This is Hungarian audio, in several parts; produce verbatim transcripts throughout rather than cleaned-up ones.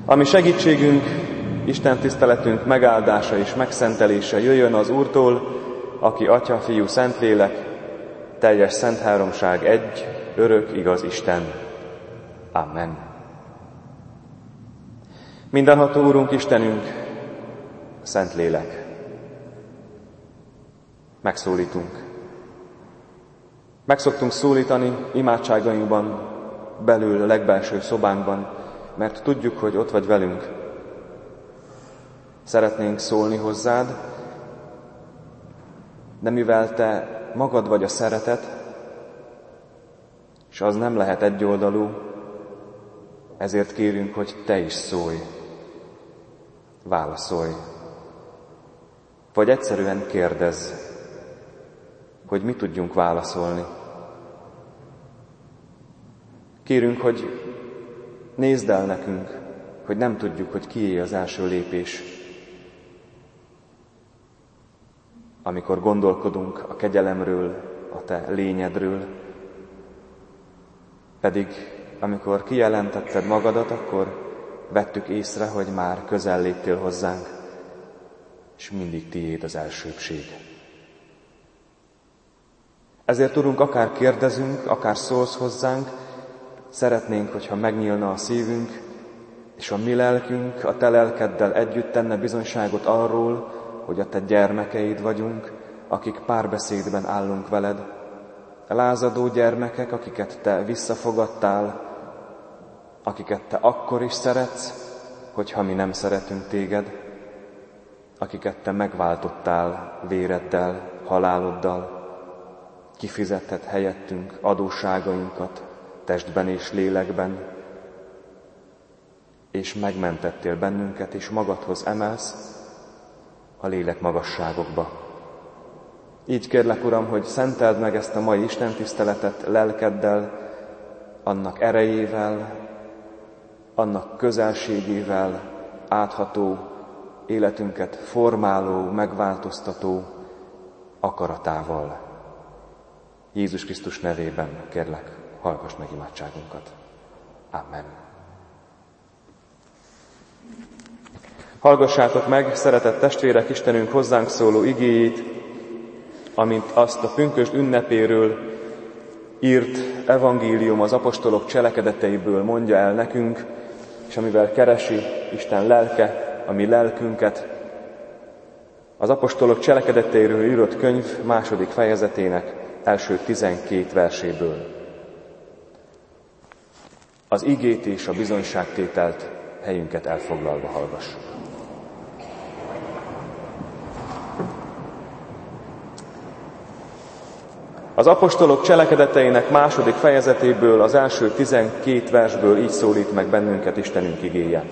Ami segítségünk, Isten tiszteletünk megáldása és megszentelése jöjjön az Úrtól, aki Atya, Fiú, Szentlélek, teljes szent háromság egy, örök, igaz Isten. Amen. Mindenható Úrunk, Istenünk, Szentlélek. Megszólítunk. Meg szoktunk szólítani imádságainkban, belül a legbelső szobánkban, mert tudjuk, hogy ott vagy velünk. Szeretnénk szólni hozzád, de mivel te magad vagy a szeretet, és az nem lehet egyoldalú, ezért kérünk, hogy te is szólj, válaszolj, vagy egyszerűen kérdezz, hogy mi tudjunk válaszolni. Kérünk, hogy nézd el nekünk, hogy nem tudjuk, hogy kié az első lépés, amikor gondolkodunk a kegyelemről, a te lényedről, pedig amikor kijelentetted magadat, akkor vettük észre, hogy már közel léptél hozzánk, és mindig tiéd az elsőbbség. Ezért, Urunk, akár kérdezünk, akár szólsz hozzánk, szeretnénk, hogyha megnyílna a szívünk, és a mi lelkünk a te lelkeddel együtt tenne bizonyságot arról, hogy a te gyermekeid vagyunk, akik párbeszédben állunk veled. Lázadó gyermekek, akiket te visszafogadtál, akiket te akkor is szeretsz, hogyha mi nem szeretünk téged, akiket te megváltottál véreddel, haláloddal, kifizetted helyettünk adósságainkat testben és lélekben, és megmentettél bennünket, és magadhoz emelsz a lélek magasságokba. Így kérlek, Uram, hogy szenteld meg ezt a mai istentiszteletet lelkeddel, annak erejével, annak közelségével, átható, életünket formáló, megváltoztató akaratával. Jézus Krisztus nevében kérlek, hallgass meg imádságunkat. Amen. Hallgassátok meg, szeretett testvérek, Istenünk hozzánk szóló igéjét, amint azt a pünkösd ünnepéről írt evangélium az apostolok cselekedeteiből mondja el nekünk, és amivel keresi Isten lelke, a mi lelkünket, az apostolok cselekedeteiről írott könyv második fejezetének első tizenkét verséből. Az igét és a bizonyságtételt helyünket elfoglalva hallgassuk. Az apostolok cselekedeteinek második fejezetéből, az első tizenkét versből így szólít meg bennünket Istenünk igéje.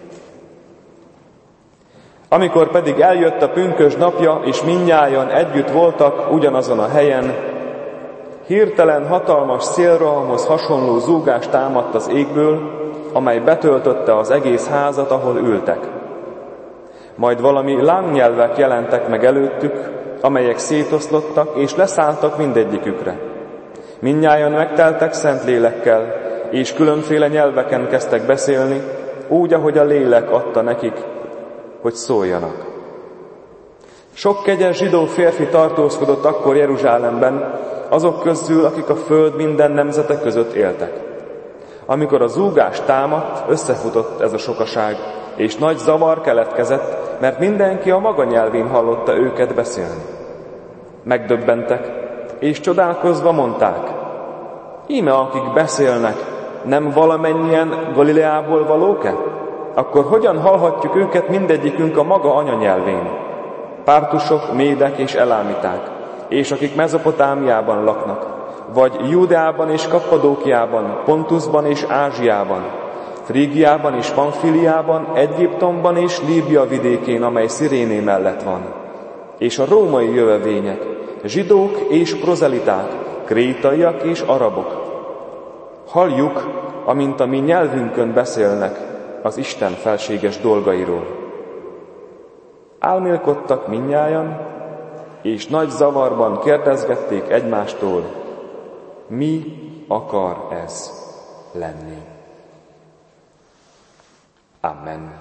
Amikor pedig eljött a pünkösd napja, és mindnyájan együtt voltak ugyanazon a helyen, hirtelen hatalmas szélrohamhoz hasonló zúgás támadt az égből, amely betöltötte az egész házat, ahol ültek. Majd valami lángnyelvek jelentek meg előttük, amelyek szétoszlottak és leszálltak mindegyikükre. Mindnyájan megteltek szent lélekkel, és különféle nyelveken kezdtek beszélni, úgy, ahogy a lélek adta nekik, hogy szóljanak. Sok kegyes zsidó férfi tartózkodott akkor Jeruzsálemben, azok közül, akik a föld minden nemzete között éltek. Amikor a zúgás támadt, összefutott ez a sokaság, és nagy zavar keletkezett, mert mindenki a maga nyelvén hallotta őket beszélni. Megdöbbentek, és csodálkozva mondták: íme akik beszélnek, nem valamennyien Galileából valók-e? Akkor hogyan hallhatjuk őket mindegyikünk a maga anyanyelvén? Pártusok, médek és elámiták, és akik Mezopotámiában laknak, vagy Júdeában és Kappadókiában, Pontusban és Ázsiában, Frígiában és Pamfiliában, Egyiptomban és Líbia vidékén, amely Sziréné mellett van, és a római jövevények, zsidók és prozeliták, krétaiak és arabok. Halljuk, amint a mi nyelvünkön beszélnek az Isten felséges dolgairól. Álmélkodtak mindnyájan, és nagy zavarban kérdezgették egymástól, mi akar ez lenni. Amen.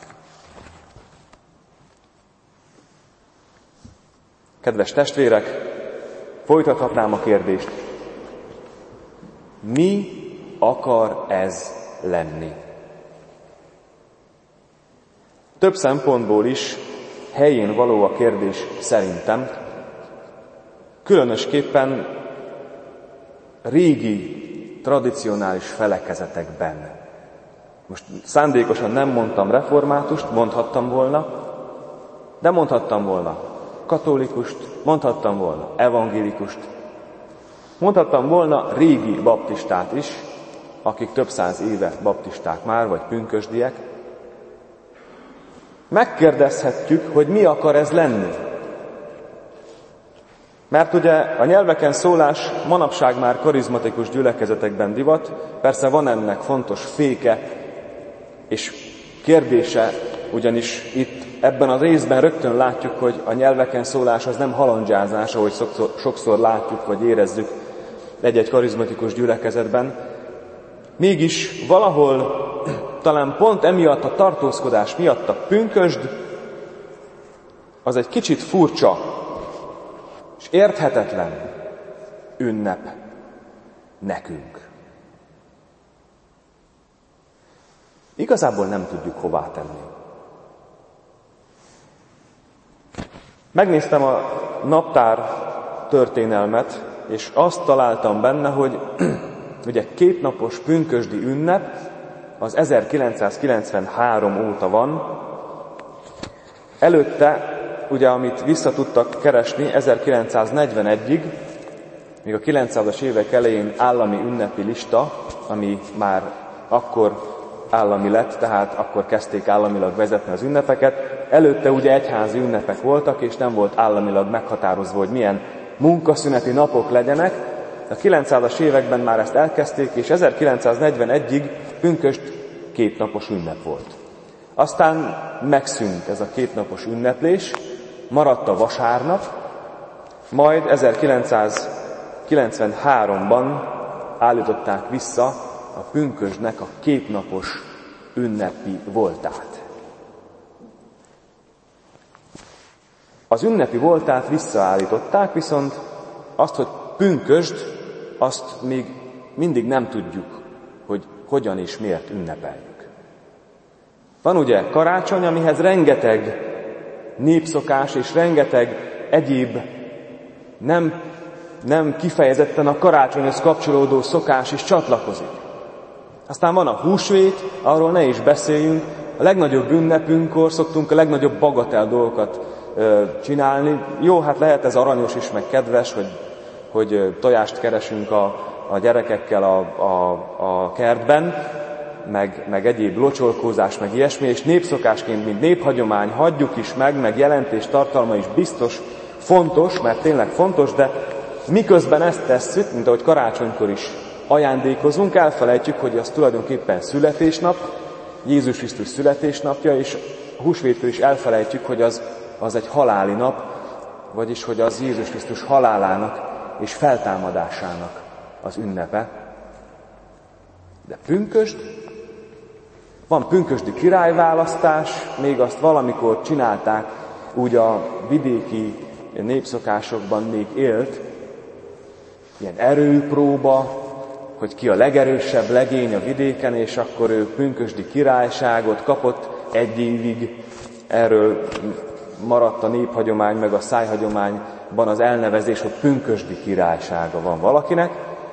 Kedves testvérek, folytathatnám a kérdést. Mi akar ez lenni? Több szempontból is helyén való a kérdés szerintem, különösképpen régi, tradicionális felekezetekben. Most szándékosan nem mondtam reformátust, mondhattam volna, de mondhattam volna katolikus, mondhattam volna evangélikust, mondhattam volna régi baptistát is, akik több száz éve baptisták már, vagy pünkösdiek. Megkérdezhetjük, hogy mi akar ez lenni. Mert ugye a nyelveken szólás manapság már karizmatikus gyülekezetekben divat, persze van ennek fontos féke és kérdése, ugyanis itt ebben a részben rögtön látjuk, hogy a nyelveken szólás az nem halandzsázás, ahogy sokszor, sokszor látjuk vagy érezzük egy-egy karizmatikus gyülekezetben. Mégis valahol talán pont emiatt a tartózkodás miatt a pünkösd az egy kicsit furcsa és érthetetlen ünnep nekünk. Igazából nem tudjuk hová tenni. Megnéztem a naptár történelmet, és azt találtam benne, hogy ugye kétnapos pünkösdi ünnep az ezerkilencszázkilencvenhárom óta van. Előtte, ugye amit vissza tudtak keresni, ezerkilencszáznegyvenegyig, még a kilencszázas évek elején állami ünnepi lista, ami már akkor állami lett, tehát akkor kezdték államilag vezetni az ünnepeket. Előtte ugye egyházi ünnepek voltak, és nem volt államilag meghatározva, hogy milyen munkaszüneti napok legyenek. A kilencszázas években már ezt elkezdték, és ezerkilencszáznegyvenegyig pünkösd kétnapos ünnep volt. Aztán megszűnt ez a kétnapos ünneplés, maradt a vasárnap, majd ezerkilencszázkilencvenháromban állították vissza a pünkösdnek a kétnapos ünnepi voltát. Az ünnepi voltát visszaállították, viszont azt, hogy pünkösd, azt még mindig nem tudjuk, hogy hogyan és miért ünnepeljük. Van ugye karácsony, amihez rengeteg népszokás és rengeteg egyéb nem, nem kifejezetten a karácsonyhoz kapcsolódó szokás is csatlakozik. Aztán van a húsvét, arról ne is beszéljünk, a legnagyobb ünnepünkkor szoktunk a legnagyobb bagatel dolgokat ö, csinálni. Jó, hát lehet ez aranyos is, meg kedves, hogy, hogy tojást keresünk a, a gyerekekkel a, a, a kertben, meg, meg egyéb locsolkózás, meg ilyesmi, és népszokásként, mint néphagyomány hagyjuk is meg, meg jelentés tartalma is biztos fontos, mert tényleg fontos, de miközben ezt tesszük, mint ahogy karácsonykor is ajándékozunk, elfelejtjük, hogy az tulajdonképpen születésnap, Jézus Krisztus születésnapja, és a húsvétkor is elfelejtjük, hogy az, az egy haláli nap, vagyis hogy az Jézus Krisztus halálának és feltámadásának az ünnepe. De pünkösd, van pünkösdi királyválasztás, még azt valamikor csinálták, úgy a vidéki népszokásokban még élt, ilyen erőpróba, hogy ki a legerősebb legény a vidéken, és akkor ő pünkösdi királyságot kapott egy évig. Erről maradt a néphagyomány, meg a szájhagyományban az elnevezés, hogy pünkösdi királysága van valakinek.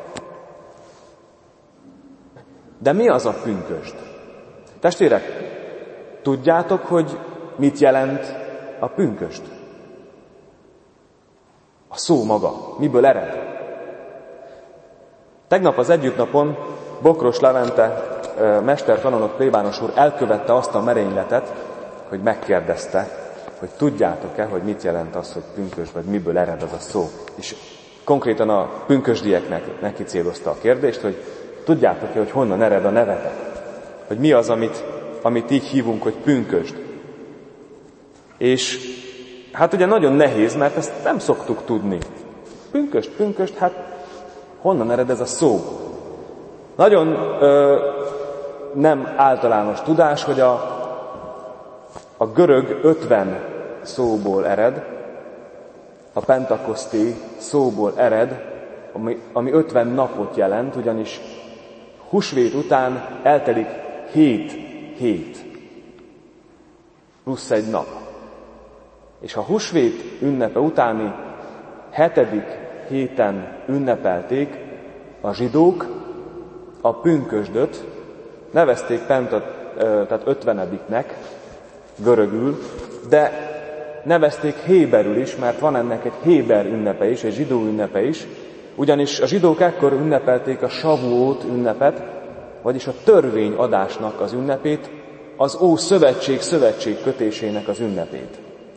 De mi az a pünkösd? Testvérek, tudjátok, hogy mit jelent a pünkösd? A szó maga, miből ered? Tegnap az együttnapon Bokros Levente mesterkanonok plébános úr elkövette azt a merényletet, hogy megkérdezte, hogy tudjátok-e, hogy mit jelent az, hogy pünkösd, vagy miből ered az a szó. És konkrétan a pünkösdieknek neki célozta a kérdést, hogy tudjátok-e, hogy honnan ered a nevetek? Hogy mi az, amit, amit így hívunk, hogy pünkösd. És hát ugye nagyon nehéz, mert ezt nem szoktuk tudni. Pünkösd, pünkösd, hát honnan ered ez a szó? Nagyon ö, nem általános tudás, hogy a, a görög ötven szóból ered, a pentakoszté szóból ered, ami, ami ötven napot jelent, ugyanis húsvét után eltelik hét hét, plusz egy nap. És a húsvét ünnepe utáni hetedik héten ünnepelték a zsidók a pünkösdöt, nevezték pentat, tehát ötvenediknek, görögül, de nevezték héberül is, mert van ennek egy héber ünnepe is, egy zsidó ünnepe is, ugyanis a zsidók ekkor ünnepelték a Savuót ünnepet, vagyis a törvényadásnak az ünnepét, az Ószövetség szövetség kötésének az ünnepét.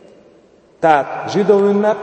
Tehát zsidó ünnep,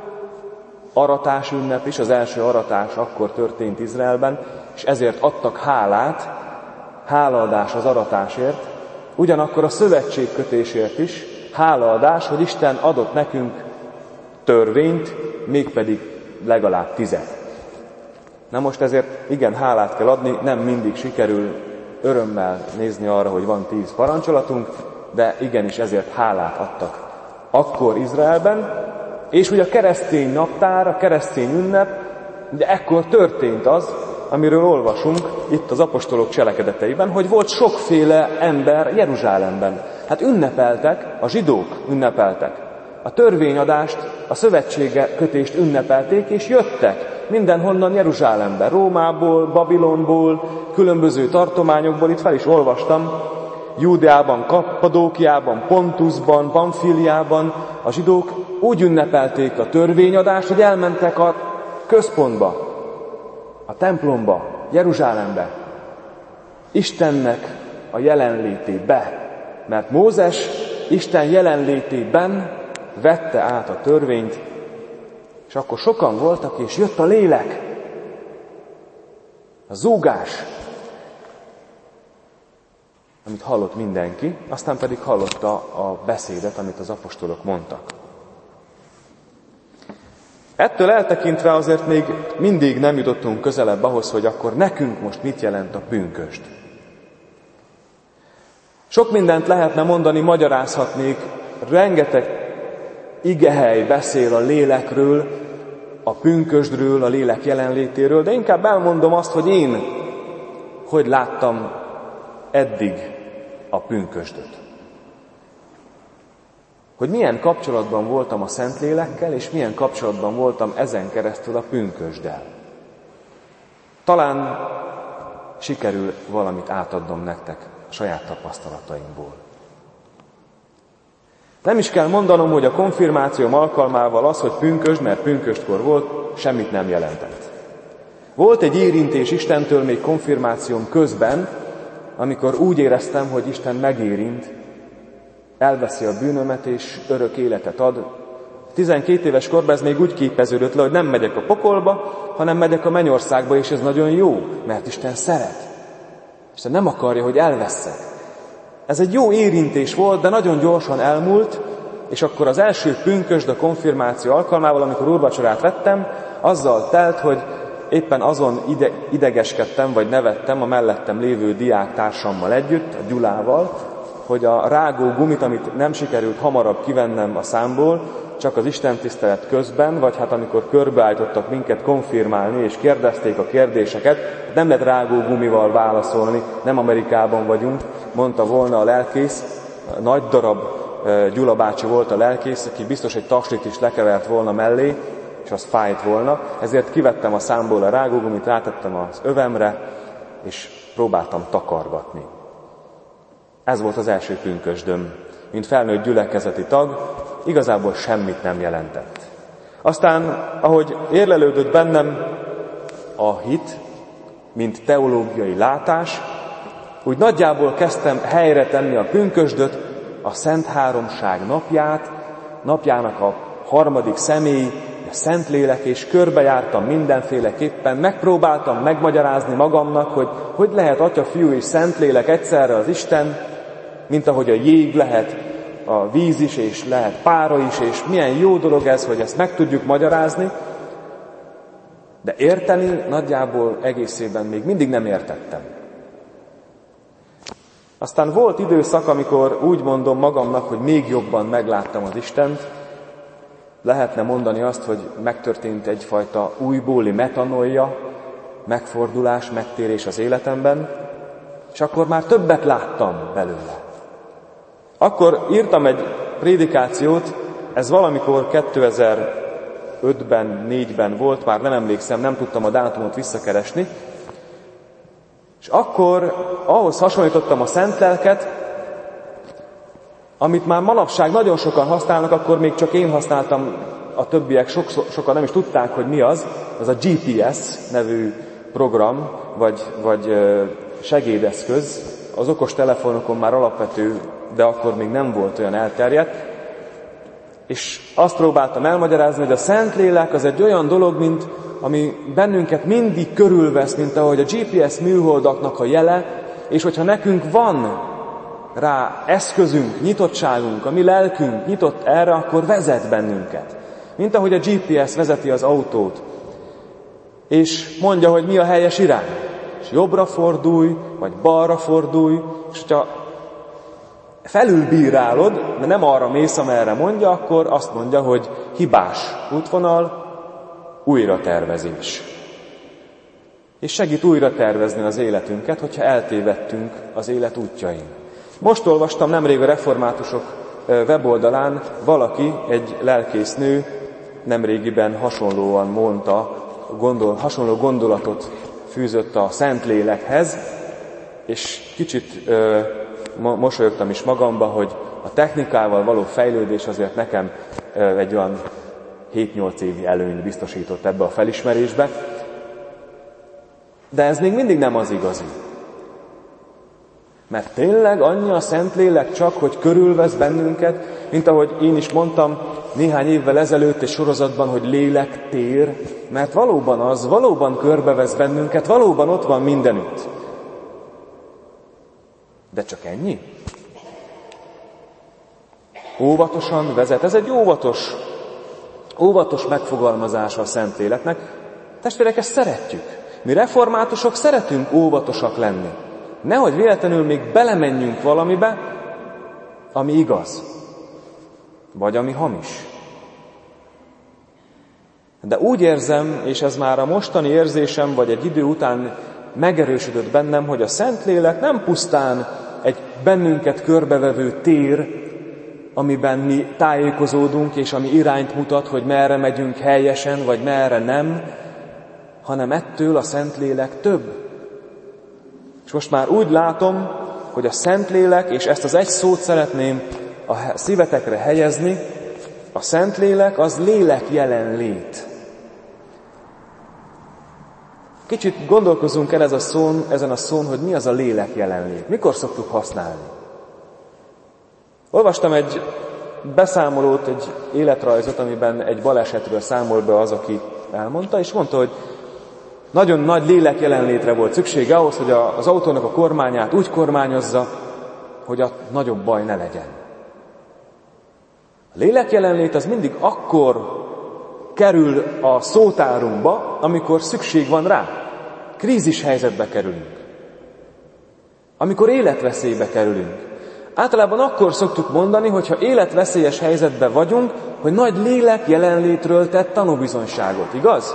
aratás ünnep is, az első aratás akkor történt Izraelben, és ezért adtak hálát, hálaadás az aratásért, ugyanakkor a szövetségkötésért is hálaadás, hogy Isten adott nekünk törvényt, mégpedig legalább tizet. Na most ezért igen, hálát kell adni, nem mindig sikerül örömmel nézni arra, hogy van tíz parancsolatunk, de igenis ezért hálát adtak akkor Izraelben, és ugye a keresztény naptár, a keresztény ünnep, de ekkor történt az, amiről olvasunk itt az apostolok cselekedeteiben, hogy volt sokféle ember Jeruzsálemben. Hát ünnepeltek, a zsidók ünnepeltek. A törvényadást, a szövetségkötést ünnepelték, és jöttek mindenhonnan Jeruzsálembe, Rómából, Babilonból, különböző tartományokból, itt fel is olvastam, Júdeában, Kappadókiában, Pontusban, Pamfiliában a zsidók úgy ünnepelték a törvényadást, hogy elmentek a központba, a templomba, Jeruzsálembe, Istennek a jelenlétébe, mert Mózes Isten jelenlétében vette át a törvényt, és akkor sokan voltak, és jött a lélek, a zúgás, amit hallott mindenki, aztán pedig hallotta a beszédet, amit az apostolok mondtak. Ettől eltekintve azért még mindig nem jutottunk közelebb ahhoz, hogy akkor nekünk most mit jelent a pünkösd. Sok mindent lehetne mondani, magyarázhatnék, rengeteg igehely beszél a lélekről, a pünkösdről, a lélek jelenlétéről, de inkább elmondom azt, hogy én hogy láttam eddig a pünkösdöt. Hogy milyen kapcsolatban voltam a Szentlélekkel, és milyen kapcsolatban voltam ezen keresztül a pünkösddel. Talán sikerül valamit átadnom nektek a saját tapasztalataimból. Nem is kell mondanom, hogy a konfirmációm alkalmával az, hogy pünkösd, mert pünkösdkor volt, semmit nem jelentett. Volt egy érintés Istentől még konfirmációm közben, amikor úgy éreztem, hogy Isten megérint, elveszi a bűnömet és örök életet ad. tizenkét éves korban ez még úgy képeződött le, hogy nem megyek a pokolba, hanem megyek a mennyországba, és ez nagyon jó, mert Isten szeret. Isten nem akarja, hogy elvesszek. Ez egy jó érintés volt, de nagyon gyorsan elmúlt, és akkor az első pünkösd a konfirmáció alkalmával, amikor úrvacsorát vettem, azzal telt, hogy éppen azon ide, idegeskedtem, vagy nevettem a mellettem lévő diáktársammal együtt, a Gyulával, hogy a rágó gumit, amit nem sikerült hamarabb kivennem a számból, csak az istentisztelet közben, vagy hát amikor körbeállítottak minket konfirmálni, és kérdezték a kérdéseket, nem lehet rágó gumival válaszolni, nem Amerikában vagyunk, mondta volna a lelkész, nagy darab Gyula bácsi volt a lelkész, aki biztos egy taslit is lekevert volna mellé, és az fájt volna, ezért kivettem a számból a rágógumit, rátettem az övemre, és próbáltam takargatni. Ez volt az első pünkösdöm. Mint felnőtt gyülekezeti tag, igazából semmit nem jelentett. Aztán, ahogy érlelődött bennem a hit, mint teológiai látás, úgy nagyjából kezdtem helyre tenni a pünkösdöt, a Szent Háromság napját, napjának a harmadik személy, a Szentlélek, és körbejártam mindenféleképpen, megpróbáltam megmagyarázni magamnak, hogy hogy lehet Atya, Fiú és Szentlélek egyszerre az Isten, mint ahogy a jég lehet a víz is, és lehet pára is, és milyen jó dolog ez, hogy ezt meg tudjuk magyarázni, de érteni nagyjából egészében még mindig nem értettem. Aztán volt időszak, amikor úgy mondom magamnak, hogy még jobban megláttam az Istent. Lehetne mondani azt, hogy megtörtént egyfajta újbóli metanoia, megfordulás, megtérés az életemben, és akkor már többet láttam belőle. Akkor írtam egy prédikációt, ez valamikor kétezer-ötben, négyben volt, már nem emlékszem, nem tudtam a dátumot visszakeresni, és akkor ahhoz hasonlítottam a Szent Lelket, amit már manapság nagyon sokan használnak, akkor még csak én használtam, a többiek sok, sokan nem is tudták, hogy mi az, az a gé pé es nevű program, vagy, vagy segédeszköz, az okos telefonokon már alapvető, de akkor még nem volt olyan elterjedt. És azt próbáltam elmagyarázni, hogy a Szentlélek az egy olyan dolog, mint ami bennünket mindig körülvesz, mint ahogy a gé pé es műholdaknak a jele, és hogyha nekünk van rá eszközünk, nyitottságunk, a mi lelkünk nyitott erre, akkor vezet bennünket. Mint ahogy a gé pé es vezeti az autót, és mondja, hogy mi a helyes irány. És jobbra fordulj, vagy balra fordulj, és hogyha felülbírálod, de nem arra mész, amerre mondja, akkor azt mondja, hogy hibás útvonal, újra tervezés. És segít újra tervezni az életünket, hogyha eltévedtünk az élet útjain. Most olvastam nemrég a reformátusok weboldalán, valaki, egy lelkésznő nemrégiben hasonlóan mondta, gondol, hasonló gondolatot fűzött a Szentlélekhez, és kicsit ö, mosolyogtam is magamba, hogy a technikával való fejlődés azért nekem ö, egy olyan hét-nyolc évi előnyt biztosított ebbe a felismerésbe, de ez még mindig nem az igazi. Mert tényleg annyi a Szentlélek csak, hogy körülvesz bennünket, mint ahogy én is mondtam néhány évvel ezelőtt egy sorozatban, hogy lélek tér, mert valóban az, valóban körbevesz bennünket, valóban ott van mindenütt. De csak ennyi? Óvatosan vezet. Ez egy óvatos, óvatos megfogalmazása a Szentléleknek. Testvérek, ezt szeretjük. Mi reformátusok szeretünk óvatosak lenni. Nehogy véletlenül még belemenjünk valamibe, ami igaz, vagy ami hamis. De úgy érzem, és ez már a mostani érzésem, vagy egy idő után megerősödött bennem, hogy a Szentlélek nem pusztán egy bennünket körbevevő tér, amiben mi tájékozódunk, és ami irányt mutat, hogy merre megyünk helyesen, vagy merre nem, hanem ettől a Szentlélek több. És most már úgy látom, hogy a Szentlélek, és ezt az egy szót szeretném a szívetekre helyezni, a Szentlélek az lélek jelenlét. Kicsit gondolkozzunk el ez a szón, ezen a szón, hogy mi az a lélek jelenlét. Mikor szoktuk használni? Olvastam egy beszámolót, egy életrajzot, amiben egy balesetről számol be az, aki elmondta, és mondta, hogy nagyon nagy lélek jelenlétre volt szüksége ahhoz, hogy az autónak a kormányát úgy kormányozza, hogy a nagyobb baj ne legyen. A lélek jelenlét az mindig akkor kerül a szótárunkba, amikor szükség van rá. Krízis helyzetbe kerülünk. Amikor életveszélybe kerülünk. Általában akkor szoktuk mondani, hogyha életveszélyes helyzetben vagyunk, hogy nagy lélek jelenlétről tett tanúbizonyságot, igaz?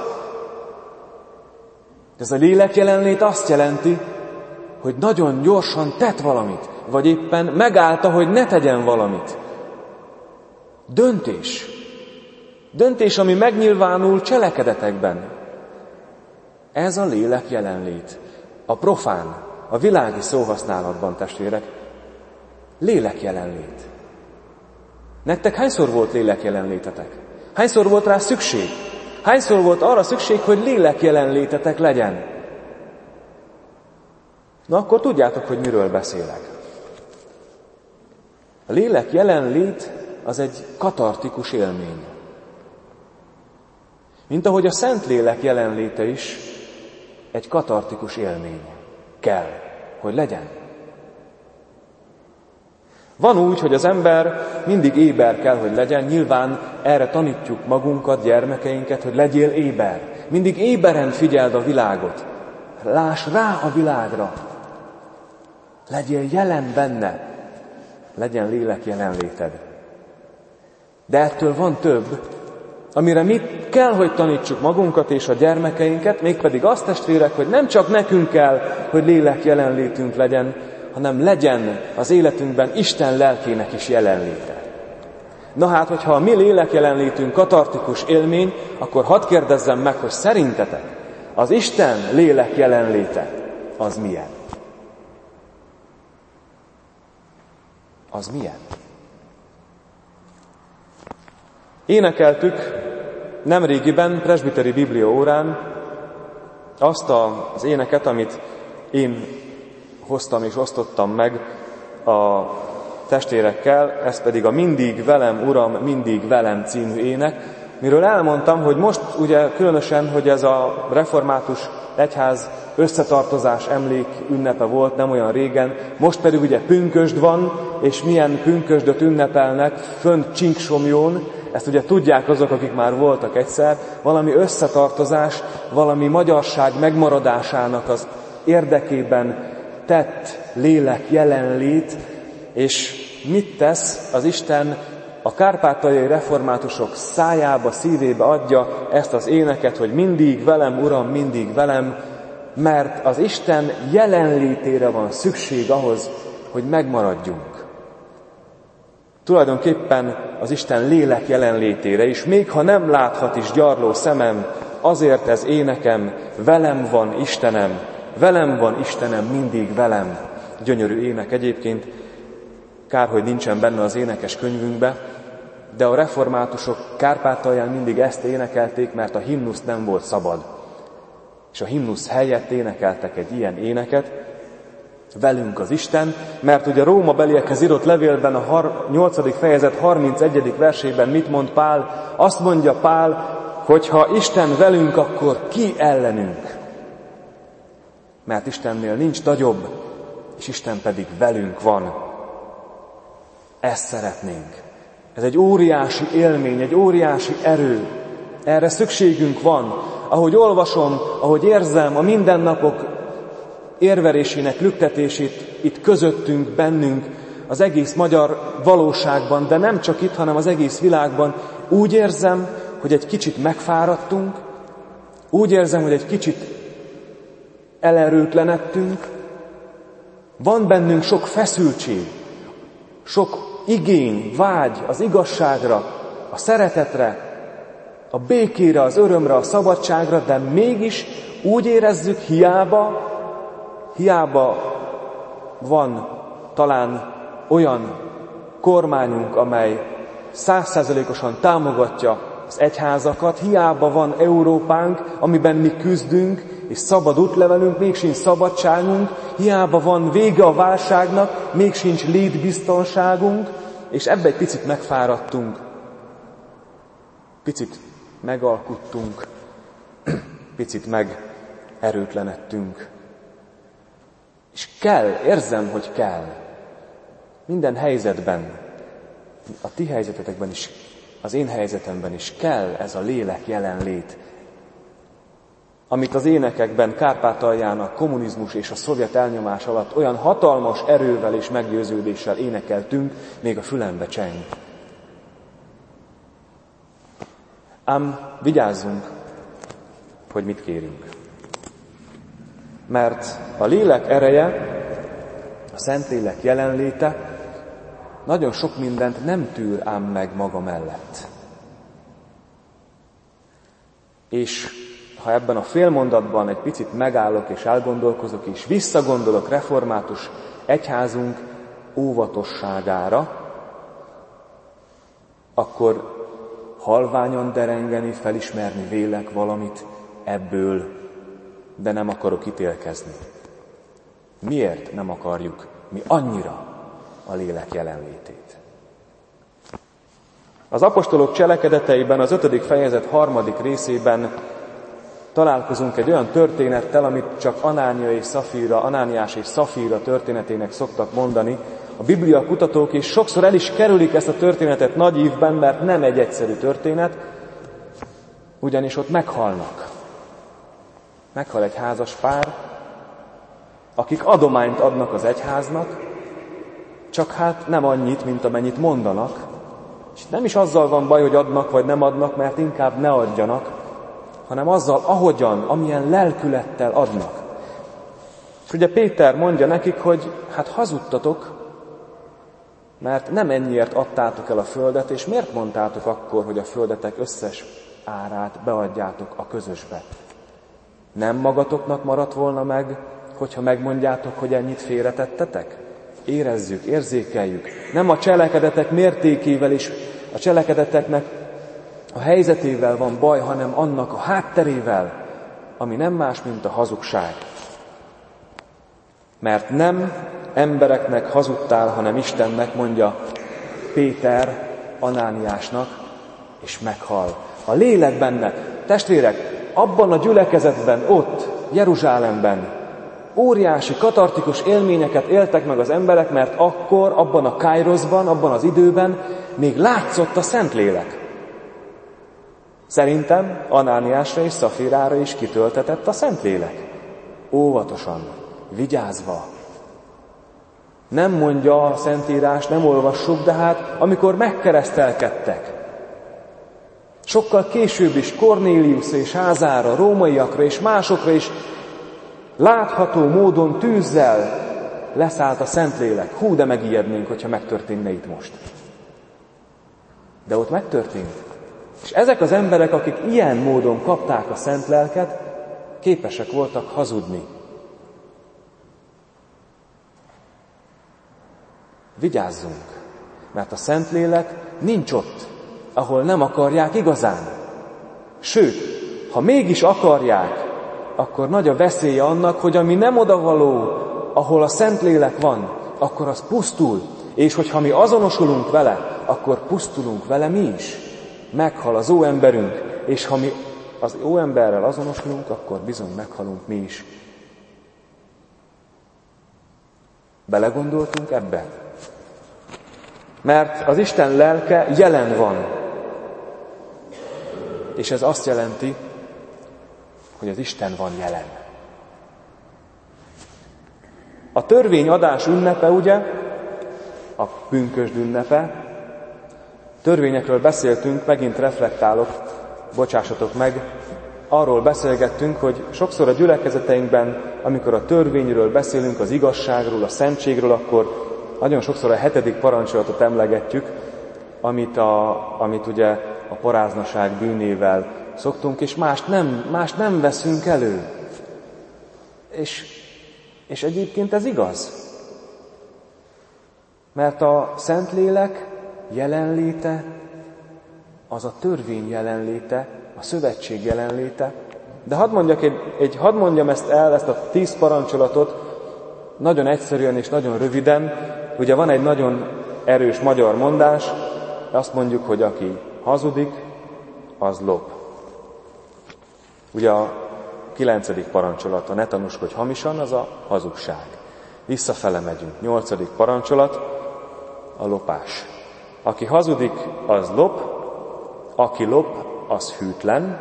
Ez a lélek jelenlét azt jelenti, hogy nagyon gyorsan tett valamit, vagy éppen megállta, hogy ne tegyen valamit. Döntés. Döntés, ami megnyilvánul cselekedetekben. Ez a lélek jelenlét. A profán, a világi szóhasználatban, testvérek, lélek jelenlét. Nektek hányszor volt lélek jelenlétetek? Hányszor volt rá szükség? Hányszor volt arra szükség, hogy lélek jelenlétetek legyen? Na akkor tudjátok, hogy miről beszélek. A lélek jelenlét az egy katartikus élmény. Mint ahogy a Szentlélek jelenléte is egy katartikus élmény kell, hogy legyen. Van úgy, hogy az ember mindig éber kell, hogy legyen, nyilván erre tanítjuk magunkat, gyermekeinket, hogy legyél éber. Mindig éberen figyeld a világot. Láss rá a világra. Legyél jelen benne, legyen lélek jelenléted. De ettől van több, amire mi kell, hogy tanítsuk magunkat és a gyermekeinket, mégpedig azt, testvérek, hogy nem csak nekünk kell, hogy lélek jelenlétünk legyen, hanem legyen az életünkben Isten lelkének is jelenléte. Na hát, hogyha a mi lélek jelenlétünk katartikus élmény, akkor hadd kérdezzem meg, hogy szerintetek az Isten lélek jelenléte az milyen? Az milyen? Énekeltük nemrégiben presbiteri biblia órán azt az éneket, amit én hoztam és osztottam meg a testvérekkel, ez pedig a Mindig velem, Uram, mindig velem című ének, miről elmondtam, hogy most ugye különösen, hogy ez a református egyház összetartozás emlék ünnepe volt nem olyan régen, most pedig ugye pünkösd van, és milyen pünkösdöt ünnepelnek fönt Csíksomlyón, ezt ugye tudják azok, akik már voltak egyszer, valami összetartozás, valami magyarság megmaradásának az érdekében tett lélek jelenlét, és mit tesz az Isten? A kárpátaljai reformátusok szájába, szívébe adja ezt az éneket, hogy mindig velem, Uram, mindig velem, mert az Isten jelenlétére van szükség ahhoz, hogy megmaradjunk. Tulajdonképpen az Isten lélek jelenlétére is, még ha nem láthat is gyarló szemem, azért ez énekem, velem van Istenem, velem van Istenem, mindig velem. Gyönyörű ének egyébként, kár, hogy nincsen benne az énekes könyvünkbe, de a reformátusok Kárpátalján mindig ezt énekelték, mert a himnusz nem volt szabad. És a himnusz helyett énekeltek egy ilyen éneket, velünk az Isten, mert ugye Róma beliekhez írott levélben a nyolcadik fejezet harmincegyedik versében mit mond Pál? Azt mondja Pál, hogy ha Isten velünk, akkor ki ellenünk? Mert Istennél nincs nagyobb, és Isten pedig velünk van. Ezt szeretnénk. Ez egy óriási élmény, egy óriási erő. Erre szükségünk van. Ahogy olvasom, ahogy érzem a mindennapok érvelésének lüktetését itt közöttünk, bennünk, az egész magyar valóságban, de nem csak itt, hanem az egész világban, úgy érzem, hogy egy kicsit megfáradtunk, úgy érzem, hogy egy kicsit elerőtlenedtünk, van bennünk sok feszültség, sok igény, vágy az igazságra, a szeretetre, a békére, az örömre, a szabadságra, de mégis úgy érezzük, hiába, hiába van talán olyan kormányunk, amely százszázalékosan támogatja az egyházakat, hiába van Európánk, amiben mi küzdünk, és szabad útlevelünk, még sincs szabadságunk, hiába van vége a válságnak, még sincs létbiztonságunk, és ebbe egy picit megfáradtunk, picit megalkuttunk, picit megerőtlenedtünk. És kell, érzem, hogy kell. Minden helyzetben, a ti helyzetetekben is, az én helyzetemben is kell ez a lélek jelenlét, amit az énekekben Kárpátalján a kommunizmus és a szovjet elnyomás alatt olyan hatalmas erővel és meggyőződéssel énekeltünk, még a fülembe cseng. Ám vigyázzunk, hogy mit kérünk. Mert a lélek ereje, a Szentlélek jelenléte nagyon sok mindent nem tűr ám meg maga mellett. És ha ebben a félmondatban egy picit megállok és elgondolkozok, és visszagondolok református egyházunk óvatosságára, akkor halványan derengeni, felismerni vélek valamit ebből, de nem akarok ítélkezni. Miért nem akarjuk mi annyira a lélek jelenlétét? Az apostolok cselekedeteiben, az ötödik fejezet harmadik részében találkozunk egy olyan történettel, amit csak Anánia és Szafira, Anániás és Szafira történetének szoktak mondani. A Biblia kutatók is sokszor el is kerülik ezt a történetet nagy ívben, mert nem egy egyszerű történet, ugyanis ott meghalnak. Meghal egy házas pár, akik adományt adnak az egyháznak, csak hát nem annyit, mint amennyit mondanak, és nem is azzal van baj, hogy adnak vagy nem adnak, mert inkább ne adjanak, hanem azzal, ahogyan, amilyen lelkülettel adnak. És ugye Péter mondja nekik, hogy hát hazudtatok, mert nem ennyiért adtátok el a földet, és miért mondtátok akkor, hogy a földetek összes árát beadjátok a közösbe? Nem magatoknak maradt volna meg, hogyha megmondjátok, hogy ennyit félretettetek? Érezzük, érzékeljük. Nem a cselekedetek mértékével is, a cselekedeteknek a helyzetével van baj, hanem annak a hátterével, ami nem más, mint a hazugság. Mert nem embereknek hazudtál, hanem Istennek, mondja Péter Anániásnak, és meghal. A lélek benne. Testvérek, abban a gyülekezetben, ott, Jeruzsálemben óriási, katartikus élményeket éltek meg az emberek, mert akkor, abban a Kairoszban, abban az időben még látszott a Szentlélek. Szerintem Anániásra és Szafirára is kitöltetett a Szentlélek. Óvatosan, vigyázva. Nem mondja a Szentírás, nem olvassuk, de hát amikor megkeresztelkedtek, sokkal később is Kornélius és házára, rómaiakra és másokra is látható módon tűzzel leszállt a Szentlélek. Hú, de megijednénk, hogyha megtörténne itt most. De ott megtörtént. És ezek az emberek, akik ilyen módon kapták a Szent Lelket, képesek voltak hazudni. Vigyázzunk, mert a Szentlélek nincs ott, ahol nem akarják igazán. Sőt, ha mégis akarják, akkor nagy a veszélye annak, hogy ami nem odavaló, ahol a Szentlélek van, akkor az pusztul. És hogyha mi azonosulunk vele, akkor pusztulunk vele mi is. Meghal az óemberünk, és ha mi az óemberrel azonosulunk, akkor bizony meghalunk mi is. Belegondoltunk ebbe? Mert az Isten lelke jelen van. És ez azt jelenti, hogy az Isten van jelen. A törvényadás ünnepe, ugye, a pünkösd ünnepe. Törvényekről beszéltünk, megint reflektálok, bocsássatok meg. Arról beszélgettünk, hogy sokszor a gyülekezeteinkben, amikor a törvényről beszélünk, az igazságról, a szentségről, akkor nagyon sokszor a hetedik parancsolatot emlegetjük, amit, a, amit ugye a paráznaság bűnével szoktunk, és mást nem, mást nem veszünk elő. És, és egyébként ez igaz. Mert a Szentlélek jelenléte, az a törvény jelenléte, a szövetség jelenléte. De hadd mondjak egy, egy, hadd mondjam ezt el, ezt a tíz parancsolatot, nagyon egyszerűen és nagyon röviden. Ugye van egy nagyon erős magyar mondás, azt mondjuk, hogy aki hazudik, az lop. Ugye a kilencedik parancsolat, a ne tanúskodj hamisan, az a hazugság. Visszafele megyünk. Nyolcadik parancsolat, a lopás. Aki hazudik, az lop, aki lop, az hűtlen.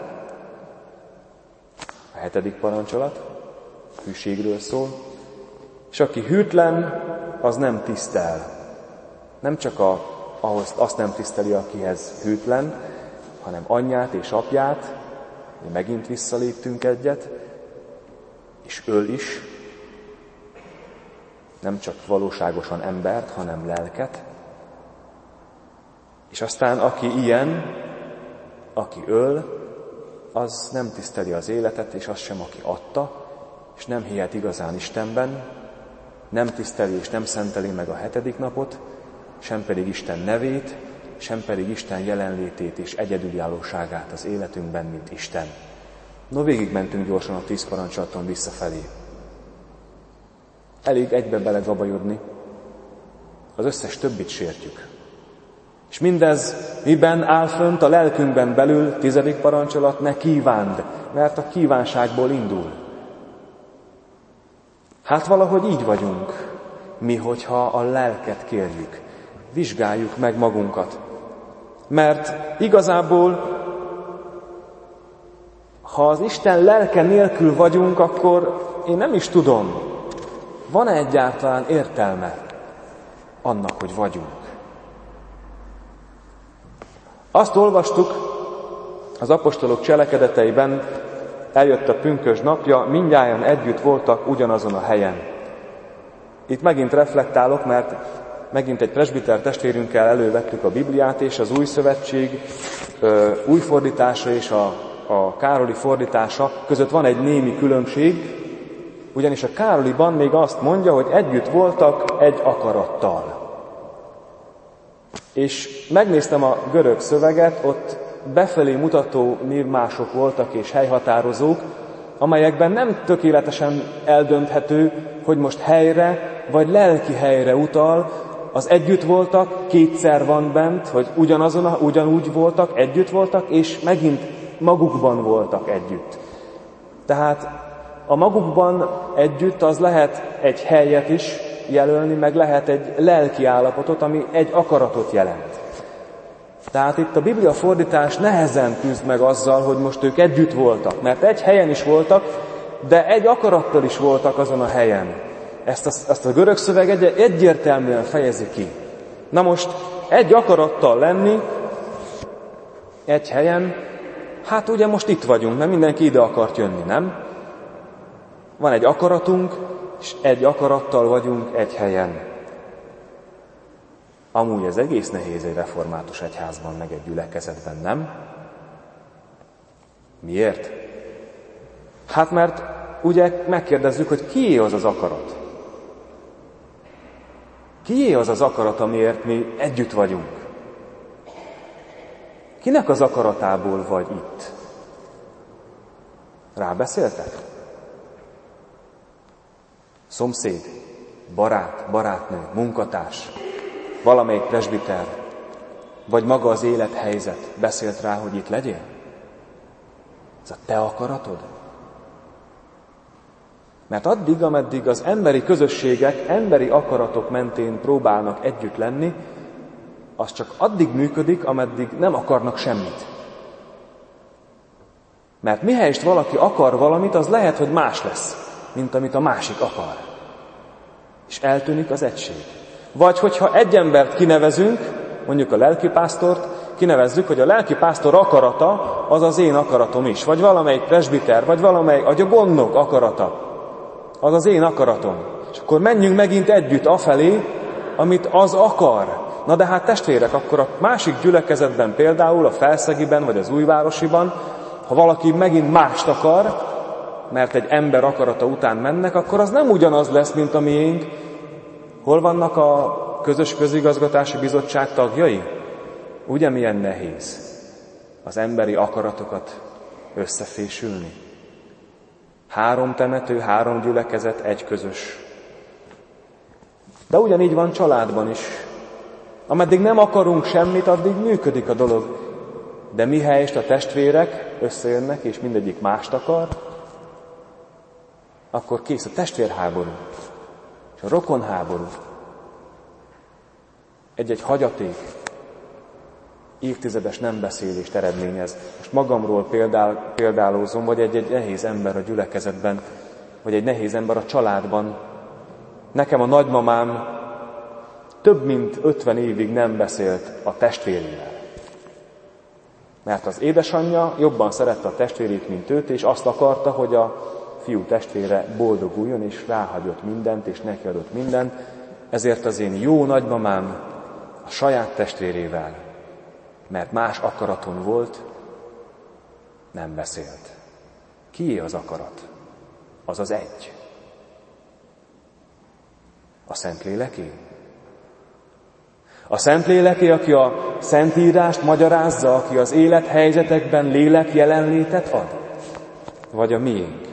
A hetedik parancsolat, hűségről szól. És aki hűtlen, az nem tisztel. Nem csak a, ahhoz, azt nem tiszteli, akihez hűtlen, hanem anyját és apját, mi megint visszaléptünk egyet, és öl is, nem csak valóságosan embert, hanem lelket. És aztán aki ilyen, aki öl, az nem tiszteli az életet, és az sem, aki adta, és nem hihet igazán Istenben, nem tiszteli és nem szenteli meg a hetedik napot, sem pedig Isten nevét, sem pedig Isten jelenlétét és egyedülállóságát az életünkben, mint Isten. No, végigmentünk gyorsan a tíz parancsolaton visszafelé. Elég egybe belegabajodni. Az összes többit sértjük. És mindez miben áll fönt a lelkünkben belül, tizedik parancsolat, ne kívánd, mert a kívánságból indul. Hát valahogy így vagyunk, mi, hogyha a lelket kérjük. Vizsgáljuk meg magunkat. Mert igazából, ha az Isten lelke nélkül vagyunk, akkor én nem is tudom, van-e egyáltalán értelme annak, hogy vagyunk? Azt olvastuk az apostolok cselekedeteiben, eljött a pünkösd napja, mindnyájan együtt voltak ugyanazon a helyen. Itt megint reflektálok, mert megint egy presbiter testvérünkkel elővettük a Bibliát, és az Új Szövetség új fordítása és a, a Károli fordítása között van egy némi különbség, ugyanis a Károliban még azt mondja, hogy együtt voltak egy akarattal. És megnéztem a görög szöveget, ott befelé mutató névmások voltak és helyhatározók, amelyekben nem tökéletesen eldönthető, hogy most helyre vagy lelki helyre utal. Az együtt voltak, kétszer van bent, hogy ugyanazon, ugyanúgy voltak, együtt voltak, és megint magukban voltak együtt. Tehát a magukban együtt az lehet egy helyet is jelölni, meg lehet egy lelki állapotot, ami egy akaratot jelent. Tehát itt a Biblia fordítás nehezen küzd meg azzal, hogy most ők együtt voltak, mert egy helyen is voltak, de egy akarattal is voltak azon a helyen. Ezt a, ezt a görög szöveg egy, egyértelműen fejezi ki. Na most egy akarattal lenni, egy helyen, hát ugye most itt vagyunk, mert mindenki ide akart jönni, nem? Van egy akaratunk, és egy akarattal vagyunk egy helyen. Amúgy ez egész nehéz egy református egyházban, meg egy gyülekezetben, nem? Miért? Hát mert ugye megkérdezzük, hogy kié az az akarat? Kié az az akarat, amiért mi együtt vagyunk? Kinek az akaratából vagy itt? Rábeszéltek? Szomszéd, barát, barátnő, munkatárs, valamelyik presbiter, vagy maga az élethelyzet beszélt rá, hogy itt legyél? Ez a te akaratod? Mert addig, ameddig az emberi közösségek emberi akaratok mentén próbálnak együtt lenni, az csak addig működik, ameddig nem akarnak semmit. Mert mihelyest valaki akar valamit, az lehet, hogy más lesz, mint amit a másik akar. És eltűnik az egység. Vagy hogyha egy embert kinevezünk, mondjuk a lelkipásztort, kinevezzük, hogy a lelkipásztor akarata az az én akaratom is. Vagy valamelyik presbiter, vagy valamelyik, vagy a gondnok akarata. Az az én akaratom. És akkor menjünk megint együtt afelé, amit az akar. Na de hát testvérek, akkor a másik gyülekezetben például, a Felszegiben vagy az Újvárosiban, ha valaki megint mást akar, mert egy ember akarata után mennek, akkor az nem ugyanaz lesz, mint a miénk. Hol vannak a közös közigazgatási bizottság tagjai? Ugye milyen nehéz az emberi akaratokat összefésülni? Három temető, három gyülekezet, egy közös. De ugyanígy van családban is. Ameddig nem akarunk semmit, addig működik a dolog. De mihelyest a testvérek összejönnek, és mindegyik mást akar, akkor kész a testvérháború, és a rokonháború. Egy-egy hagyaték, évtizedes nem beszélést eredményez. Most magamról példál, példálózom, vagy egy-egy nehéz ember a gyülekezetben, vagy egy nehéz ember a családban. Nekem a nagymamám több mint ötven évig nem beszélt a testvérével. Mert az édesanyja jobban szerette a testvérét, mint őt, és azt akarta, hogy a fiú testvére boldoguljon, és ráhagyott mindent, és neki adott mindent. Ezért az én jó nagymamám a saját testvérével, mert más akaraton volt, nem beszélt. Kié az akarat? Az az egy. A Szentléleké? A Szentléleké, aki a Szentírást magyarázza, aki az élethelyzetekben lélek jelenlétet ad? Vagy a miénk?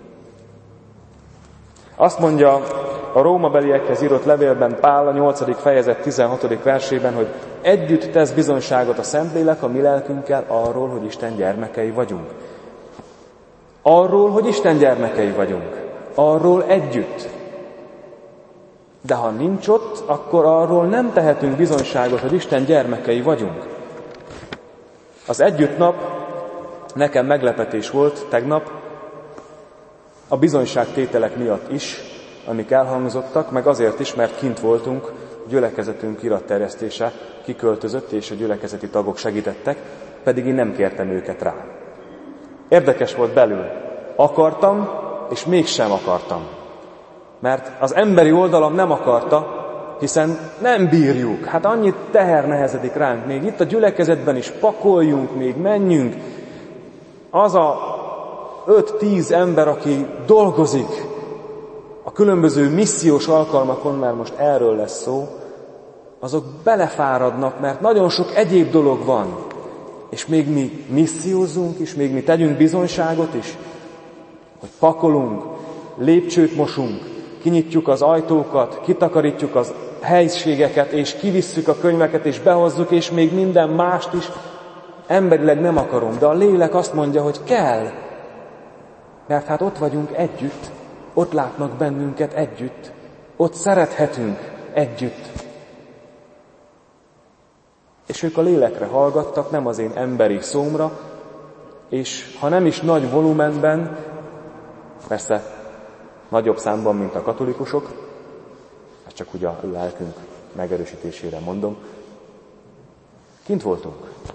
Azt mondja a rómabeliekhez írott levélben Pál a nyolcadik fejezet tizenhatodik versében, hogy együtt tesz bizonyságot a Szentlélek a mi lelkünkkel arról, hogy Isten gyermekei vagyunk. Arról, hogy Isten gyermekei vagyunk. Arról együtt. De ha nincs ott, akkor arról nem tehetünk bizonyságot, hogy Isten gyermekei vagyunk. Az együtt nap nekem meglepetés volt tegnap, a bizonyságtételek miatt is, amik elhangzottak, meg azért is, mert kint voltunk, a gyülekezetünk iratterjesztése kiköltözött, és a gyülekezeti tagok segítettek, pedig én nem kértem őket rá. Érdekes volt belül. Akartam, és mégsem akartam. Mert az emberi oldalam nem akarta, hiszen nem bírjuk. Hát annyit teher nehezedik ránk. Még itt a gyülekezetben is pakoljunk, még menjünk. Az a öt-tíz ember, aki dolgozik a különböző missziós alkalmakon, mert most erről lesz szó, azok belefáradnak, mert nagyon sok egyéb dolog van. És még mi missziózunk is, még mi tegyünk bizonyságot is, hogy pakolunk, lépcsőt mosunk, kinyitjuk az ajtókat, kitakarítjuk az helységeket, és kivisszük a könyveket, és behozzuk, és még minden mást is. Emberileg nem akarom, de a lélek azt mondja, hogy kell. Mert hát ott vagyunk együtt, ott látnak bennünket együtt, ott szerethetünk együtt. És ők a lélekre hallgattak, nem az én emberi szómra, és ha nem is nagy volumenben, persze nagyobb számban, mint a katolikusok, ezt csak úgy a lelkünk megerősítésére mondom, kint voltunk.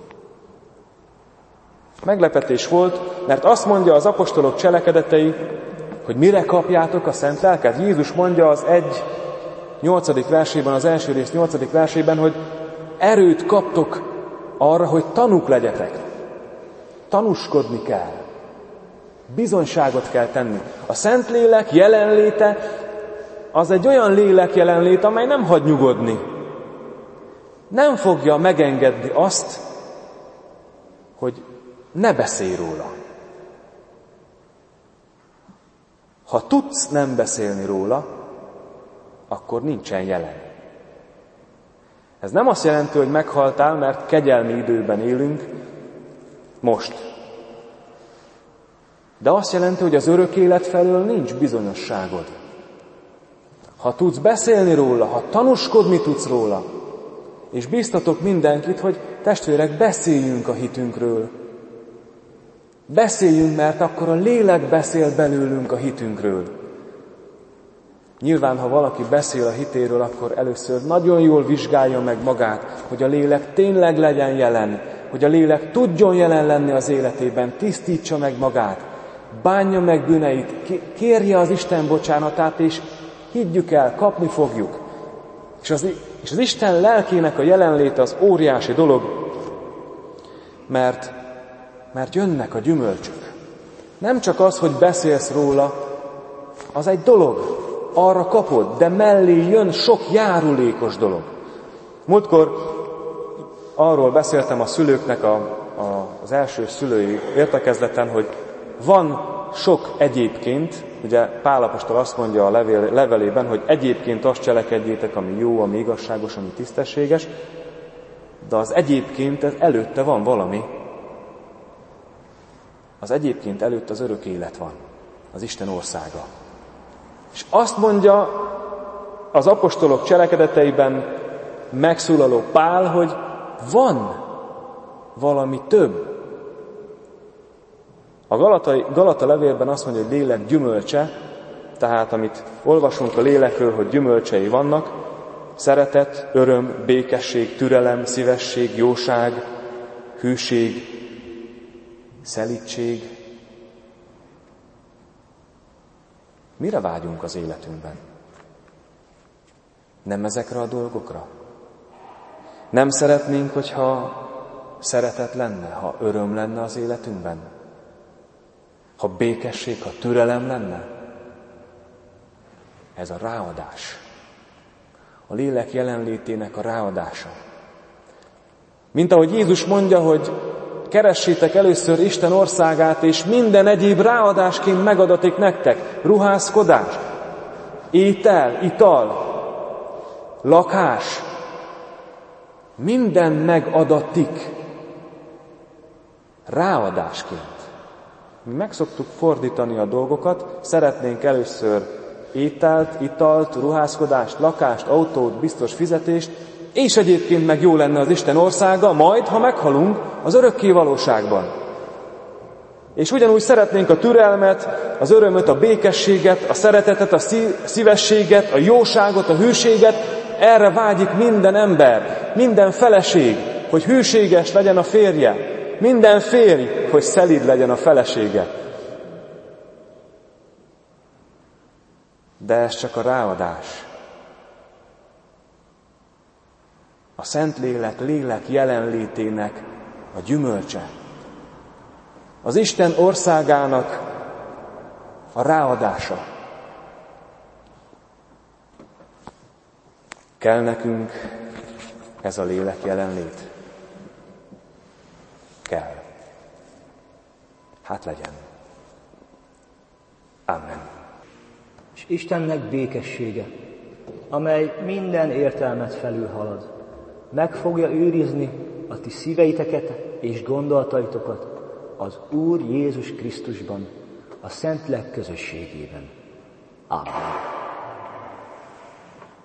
Meglepetés volt, mert azt mondja az apostolok cselekedetei, hogy mire kapjátok a szent lelket. Jézus mondja az egy nyolcadik versében, az első rész nyolcadik versében, hogy erőt kaptok arra, hogy tanúk legyetek. Tanúskodni kell. Bizonyságot kell tenni. A Szentlélek jelenléte az egy olyan lélek jelenlét, amely nem hagy nyugodni. Nem fogja megengedni azt, hogy ne beszélj róla. Ha tudsz nem beszélni róla, akkor nincsen jelen. Ez nem azt jelenti, hogy meghaltál, mert kegyelmi időben élünk most. De azt jelenti, hogy az örök élet felől nincs bizonyosságod. Ha tudsz beszélni róla, ha tanúskodni tudsz róla, és biztatok mindenkit, hogy testvérek, beszéljünk a hitünkről. Beszéljünk, mert akkor a lélek beszél belőlünk a hitünkről. Nyilván, ha valaki beszél a hitéről, akkor először nagyon jól vizsgálja meg magát, hogy a lélek tényleg legyen jelen, hogy a lélek tudjon jelen lenni az életében, tisztítsa meg magát, bánja meg bűneit, kérje az Isten bocsánatát, és higgyük el, kapni fogjuk. És az, és az Isten lelkének a jelenléte az óriási dolog, mert, mert jönnek a gyümölcsök. Nem csak az, hogy beszélsz róla, az egy dolog, arra kapod, de mellé jön sok járulékos dolog. Múltkor arról beszéltem a szülőknek a, a, az első szülői értekezleten, hogy van sok egyébként, ugye Pál apostol azt mondja a levél, levelében, hogy egyébként azt cselekedjétek, ami jó, ami igazságos, ami tisztességes, de az egyébként előtte van valami. Az egyébként előtt az örök élet van, az Isten országa. És azt mondja az apostolok cselekedeteiben megszólaló Pál, hogy van valami több. A Galatai, Galata levélben azt mondja, hogy lélek gyümölcse, tehát amit olvasunk a lélekről, hogy gyümölcsei vannak, szeretet, öröm, békesség, türelem, szívesség, jóság, hűség, szelídség. Mire vágyunk az életünkben? Nem ezekre a dolgokra? Nem szeretnénk, hogyha szeretet lenne, ha öröm lenne az életünkben? Ha békesség, ha türelem lenne? Ez a ráadás. A lélek jelenlétének a ráadása. Mint ahogy Jézus mondja, hogy keressétek először Isten országát, és minden egyéb ráadásként megadatik nektek. Ruházkodás, étel, ital, lakás. Minden megadatik. Ráadásként. Mi meg szoktuk fordítani a dolgokat, szeretnénk először ételt, italt, ruházkodást, lakást, autót, biztos fizetést, és egyébként meg jó lenne az Isten országa, majd, ha meghalunk, az örökké valóságban. És ugyanúgy szeretnénk a türelmet, az örömöt, a békességet, a szeretetet, a szívességet, a jóságot, a hűséget. Erre vágyik minden ember, minden feleség, hogy hűséges legyen a férje, minden férj, hogy szelíd legyen a felesége. De ez csak a ráadás. A Szentlélek lélek jelenlétének a gyümölcse. Az Isten országának a ráadása. Kell nekünk ez a lélek jelenlét? Kell. Hát legyen. Amen. És Istennek békessége, amely minden értelmet felülhalad, meg fogja őrizni a ti szíveiteket és gondolataitokat az Úr Jézus Krisztusban, a Szentlélek közösségében. Amen.